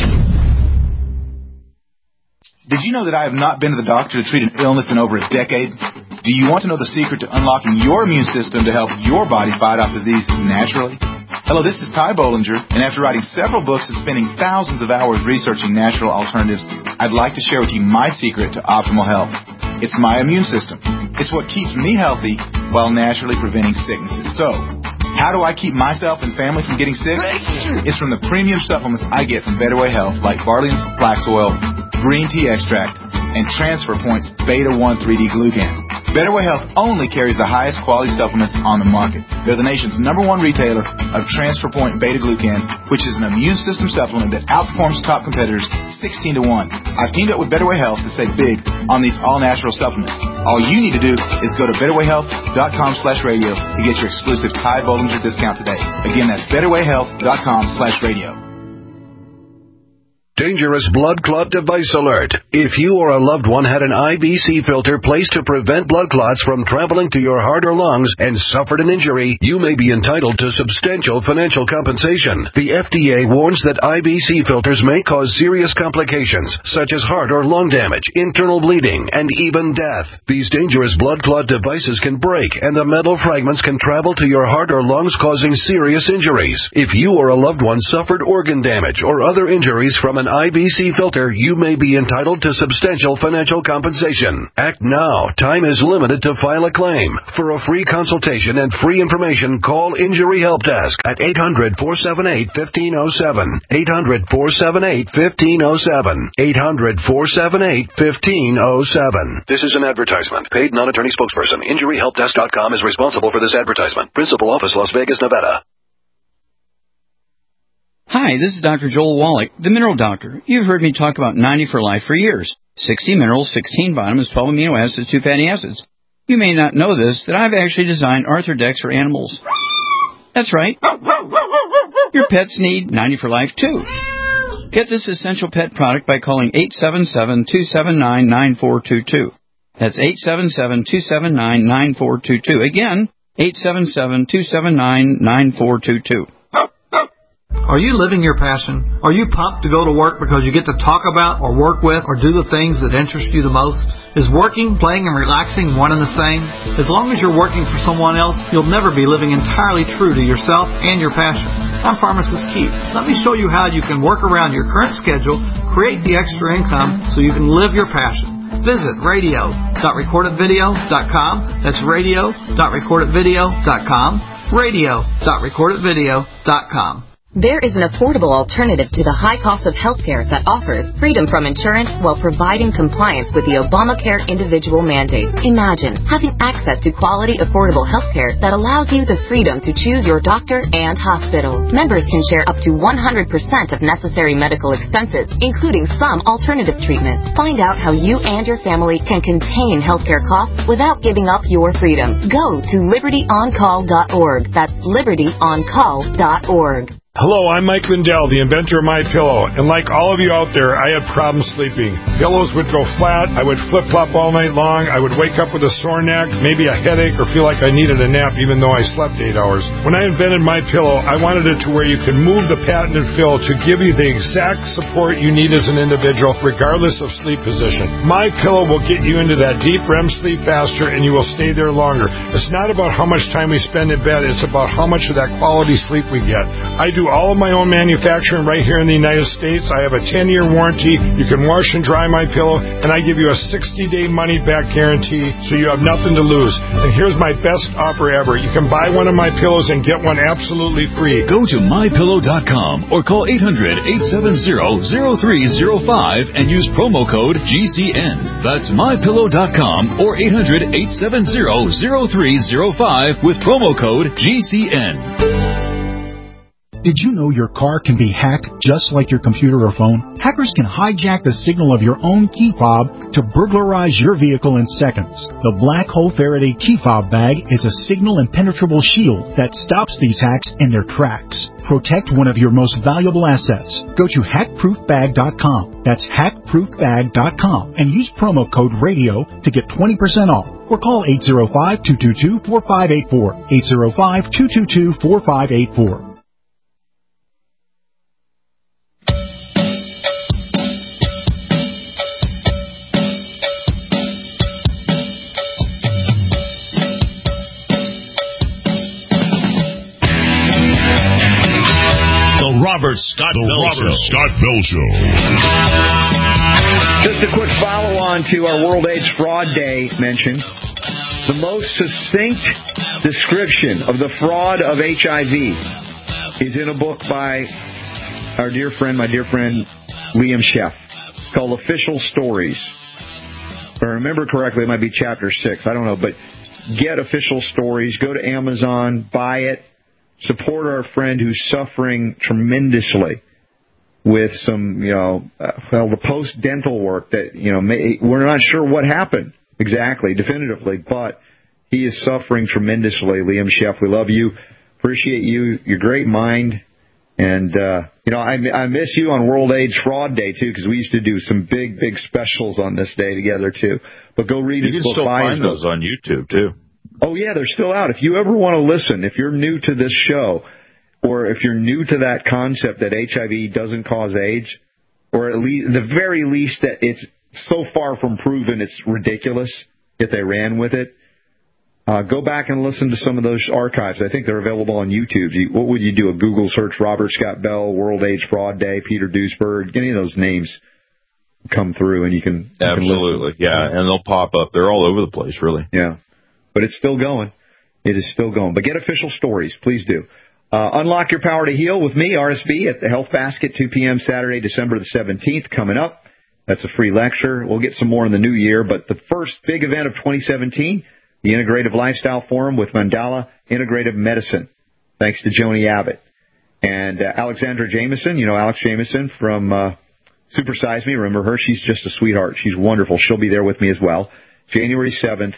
Did you know that I have not been to the doctor to treat an illness in over a decade? Do you want to know the secret to unlocking your immune system to help your body fight off disease naturally? Hello, this is Ty Bollinger, and after writing several books and spending thousands of hours researching natural alternatives, I'd like to share with you my secret to optimal health. It's my immune system. It's what keeps me healthy while naturally preventing sicknesses. So, how do I keep myself and family from getting sick? It's from the premium supplements I get from Better Way Health, like barley and flax oil, green tea extract, and Transfer Point's Beta-1 3D Glucan. Better Way Health only carries the highest quality supplements on the market. They're the nation's #1 retailer of Transfer Point Beta Glucan, which is an immune system supplement that outperforms top competitors 16 to 1. I've teamed up with Better Way Health to save big on these all-natural supplements. All you need to do is go to betterwayhealth.com/radio to get your exclusive Ty Bollinger discount today. Again, that's betterwayhealth.com/radio. Dangerous blood clot device alert. If you or a loved one had an IBC filter placed to prevent blood clots from traveling to your heart or lungs and suffered an injury, you may be entitled to substantial financial compensation. The FDA warns that IBC filters may cause serious complications, such as heart or lung damage, internal bleeding, and even death. These dangerous blood clot devices can break, and the metal fragments can travel to your heart or lungs, causing serious injuries. If you or a loved one suffered organ damage or other injuries from an IBC filter, you may be entitled to substantial financial compensation. Act now. Time is limited to file a claim. For a free consultation and free information, call Injury Help Desk at 800-478-1507. 800-478-1507. 800-478-1507. This is an advertisement. Paid non-attorney spokesperson. InjuryHelpDesk.com is responsible for this advertisement. Principal office, Las Vegas, Nevada. Hi, this is Dr. Joel Wallach, the Mineral Doctor. You've heard me talk about 90 for Life for years. 60 minerals, 16 vitamins, 12 amino acids, 2 fatty acids. You may not know this, that I've actually designed Arthrodex for animals. That's right. Your pets need 90 for Life, too. Get this essential pet product by calling 877-279-9422. That's 877-279-9422. Again, 877-279-9422. Are you living your passion? Are you pumped to go to work because you get to talk about or work with or do the things that interest you the most? Is working, playing, and relaxing one and the same? As long as you're working for someone else, you'll never be living entirely true to yourself and your passion. I'm Pharmacist Keith. Let me show you how you can work around your current schedule, create the extra income so you can live your passion. Visit radio.recordedvideo.com. That's radio.recordedvideo.com. radio.recordedvideo.com. There is an affordable alternative to the high cost of healthcare that offers freedom from insurance while providing compliance with the Obamacare individual mandate. Imagine having access to quality, affordable healthcare that allows you the freedom to choose your doctor and hospital. Members can share up to 100% of necessary medical expenses, including some alternative treatments. Find out how you and your family can contain healthcare costs without giving up your freedom. Go to libertyoncall.org. That's libertyoncall.org. Hello, I'm Mike Lindell, the inventor of MyPillow, and like all of you out there, I had problems sleeping. Pillows would go flat, I would flip-flop all night long, I would wake up with a sore neck, maybe a headache, or feel like I needed a nap even though I slept 8 hours. When I invented MyPillow, I wanted it to where you could move the patented fill to give you the exact support you need as an individual, regardless of sleep position. MyPillow will get you into that deep REM sleep faster, and you will stay there longer. It's not about how much time we spend in bed, it's about how much of that quality sleep we get. I do all of my own manufacturing right here in the United States. I have a 10-year warranty. You can wash and dry my pillow, and I give you a 60-day money-back guarantee, so you have nothing to lose. And here's my best offer ever. You can buy one of my pillows and get one absolutely free. Go to MyPillow.com or call 800-870-0305 and use promo code GCN. That's MyPillow.com or 800-870-0305 with promo code GCN. Did you know your car can be hacked just like your computer or phone? Hackers can hijack the signal of your own key fob to burglarize your vehicle in seconds. The Black Hole Faraday key fob bag is a signal impenetrable shield that stops these hacks in their tracks. Protect one of your most valuable assets. Go to hackproofbag.com. That's hackproofbag.com and use promo code RADIO to get 20% off. Or call 805-222-4584. 805-222-4584. Robert Scott Bell Show. Just a quick follow-on to our World AIDS Fraud Day mention. The most succinct description of the fraud of HIV is in a book by my dear friend, Liam Sheff. It's called Official Stories. If I remember correctly, it might be chapter 6. I don't know, but get Official Stories. Go to Amazon, buy it. Support our friend who's suffering tremendously with some, the post-dental work that, we're not sure what happened exactly, definitively, but he is suffering tremendously. Liam Sheff, we love you, appreciate you, your great mind, and, I miss you on World AIDS Fraud Day, too, because we used to do some big specials on this day together, too. But go read his book. You can still find those on YouTube, too. Oh, yeah, they're still out. If you ever want to listen, if you're new to this show, or if you're new to that concept that HIV doesn't cause AIDS, or at the very least that it's so far from proven it's ridiculous if they ran with it, go back and listen to some of those archives. I think they're available on YouTube. What would you do? A Google search, Robert Scott Bell, World AIDS Fraud Day, Peter Duesberg, any of those names come through and you can Absolutely, yeah, and they'll pop up. They're all over the place, really. Yeah. But it's still going. It is still going. But get Official Stories. Please do. Unlock Your Power to Heal with me, RSB, at the Health Basket, 2 p.m. Saturday, December the 17th, coming up. That's a free lecture. We'll get some more in the new year. But the first big event of 2017, the Integrative Lifestyle Forum with Mandala Integrative Medicine, thanks to Joni Abbott. And Alexandra Jameson, Alex Jameson from Super Size Me. Remember her? She's just a sweetheart. She's wonderful. She'll be there with me as well. January 7th.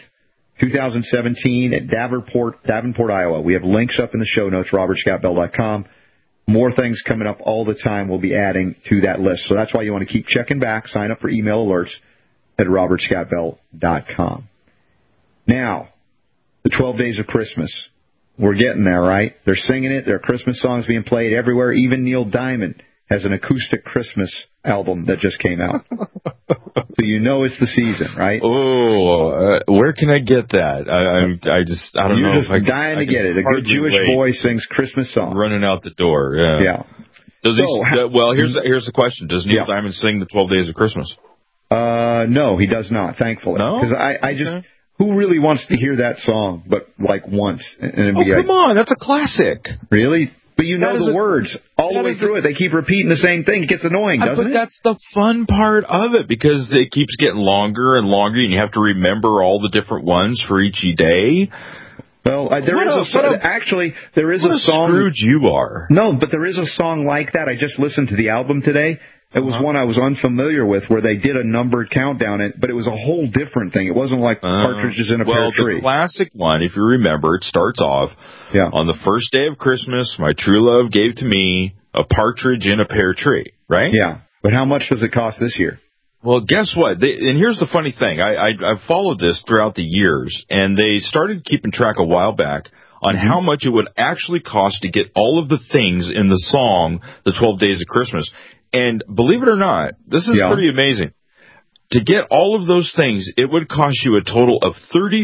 2017 at Davenport, Iowa. We have links up in the show notes, robertscottbell.com. More things coming up all the time we'll be adding to that list. So that's why you want to keep checking back. Sign up for email alerts at robertscottbell.com. Now, the 12 Days of Christmas. We're getting there, right? They're singing it. There are Christmas songs being played everywhere. Even Neil Diamond has an acoustic Christmas album that just came out. So it's the season, right? Oh, where can I get that? I don't know. You're just dying to get it. A good Jewish boy sings Christmas songs. Running out the door, yeah. Here's the question. Does Neil Diamond sing the 12 Days of Christmas? No, he does not, thankfully. No? Because who really wants to hear that song but like once? And come on, that's a classic. Really? But the words all the way through it. They keep repeating the same thing. It gets annoying, doesn't it? But that's the fun part of it, because it keeps getting longer and longer, and you have to remember all the different ones for each day. Well, there is a song. Scrooge you are. No, but there is a song like that. I just listened to the album today. It was one I was unfamiliar with, where they did a numbered countdown, but it was a whole different thing. It wasn't like partridges in a pear tree. Well, the classic one, if you remember, it starts off, on the first day of Christmas, my true love gave to me a partridge in a pear tree, right? Yeah, but how much does it cost this year? Well, guess what? And here's the funny thing. I've followed this throughout the years, and they started keeping track a while back on how much it would actually cost to get all of the things in the song, The 12 Days of Christmas. And believe it or not, this is pretty amazing. To get all of those things, it would cost you a total of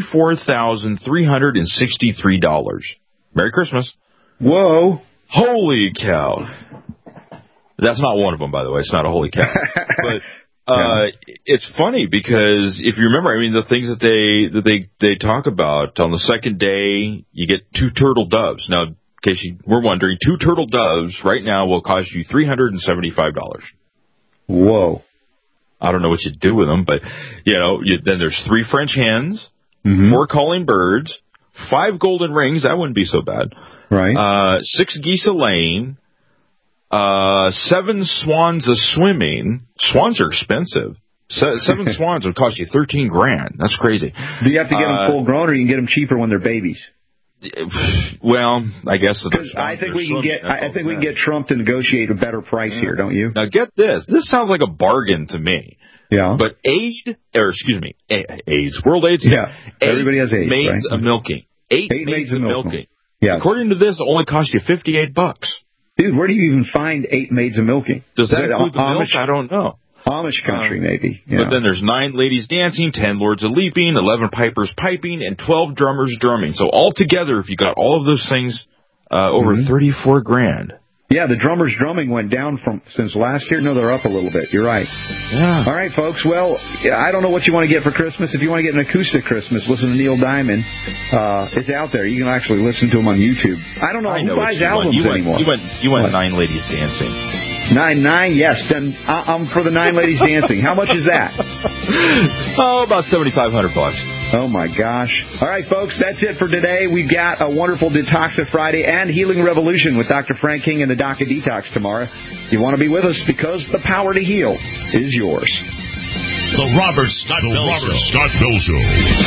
$34,363. Merry Christmas. Whoa. Holy cow. That's not one of them, by the way. It's not a holy cow. But it's funny because if you remember, I mean, the things that they talk about on the second day, you get 2 turtle doves. Now, in case you were wondering, 2 turtle doves right now will cost you $375. Whoa. I don't know what you do with them, but, then there's 3 French hens, 4 calling birds, 5 golden rings. That wouldn't be so bad. Right. 6 geese a-laying, 7 swans a-swimming. Swans are expensive. 7 swans would cost you $13,000. That's crazy. Do you have to get them full grown, or you can get them cheaper when they're babies? Well, I guess I think we can get Trump to negotiate a better price here, don't you? Now get this. This sounds like a bargain to me. Yeah. But World AIDS. Yeah. Everybody has AIDS. Maids right? of milking. 8 maids of milking. Yeah. According to this, it only cost you $58. Dude, where do you even find 8 maids of milking? Does that include the milk? I don't know. Amish country, maybe. Yeah. But then there's 9 ladies dancing, 10 lords a leaping, 11 pipers piping, and 12 drummers drumming. So altogether, if you got all of those things, over $34,000. Yeah, the drummers drumming went down since last year. No, they're up a little bit. You're right. Yeah. All right, folks. Well, I don't know what you want to get for Christmas. If you want to get an acoustic Christmas, listen to Neil Diamond. It's out there. You can actually listen to him on YouTube. I don't know who buys albums anymore. You went 9 ladies dancing. 9, yes. Then I'm for the 9 ladies dancing. How much is that? About $7,500. Oh, my gosh. All right, folks, that's it for today. We've got a wonderful Detoxa Friday and Healing Revolution with Dr. Frank King and the Doc of Detox tomorrow. You want to be with us because the power to heal is yours. The Robert Scott Bell Show.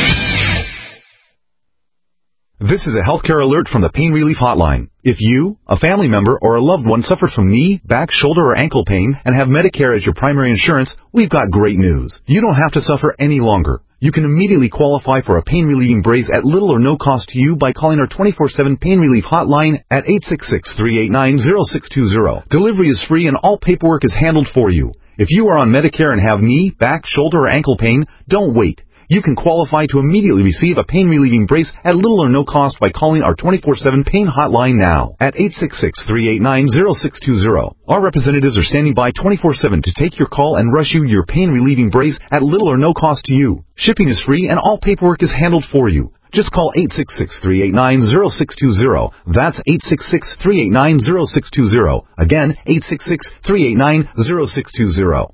This is a healthcare alert from the Pain Relief Hotline. If you, a family member, or a loved one suffers from knee, back, shoulder, or ankle pain and have Medicare as your primary insurance, we've got great news. You don't have to suffer any longer. You can immediately qualify for a pain-relieving brace at little or no cost to you by calling our 24/7 Pain Relief Hotline at 866-389-0620. Delivery is free and all paperwork is handled for you. If you are on Medicare and have knee, back, shoulder, or ankle pain, don't wait. You can qualify to immediately receive a pain-relieving brace at little or no cost by calling our 24/7 Pain Hotline now at 866-389-0620. Our representatives are standing by 24/7 to take your call and rush you your pain-relieving brace at little or no cost to you. Shipping is free and all paperwork is handled for you. Just call 866-389-0620. That's 866-389-0620. Again, 866-389-0620.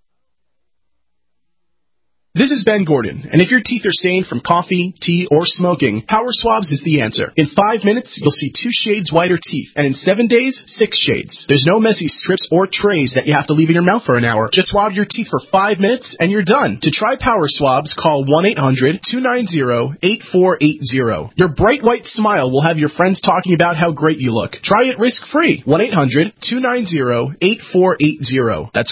This is Ben Gordon, and if your teeth are stained from coffee, tea, or smoking, Power Swabs is the answer. In 5 minutes, you'll see 2 shades whiter teeth, and in 7 days, 6 shades. There's no messy strips or trays that you have to leave in your mouth for an hour. Just swab your teeth for 5 minutes, and you're done. To try Power Swabs, call 1-800-290-8480. Your bright white smile will have your friends talking about how great you look. Try it risk-free. 1-800-290-8480. That's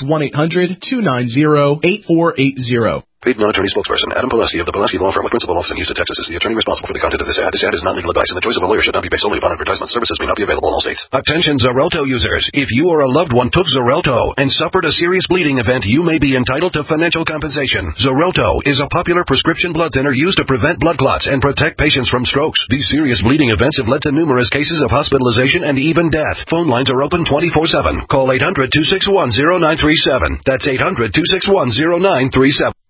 1-800-290-8480. Paid non-attorney spokesperson Adam Pileski of the Pileski Law Firm with principal office in Houston, Texas is the attorney responsible for the content of this ad. This ad is not legal advice, and the choice of a lawyer should not be based solely upon advertisement. Services may not be available in all states. Attention Xarelto users. If you or a loved one took Xarelto and suffered a serious bleeding event, you may be entitled to financial compensation. Xarelto is a popular prescription blood thinner used to prevent blood clots and protect patients from strokes. These serious bleeding events have led to numerous cases of hospitalization and even death. Phone lines are open 24/7. Call 800-261-0937. That's 800-261-0937.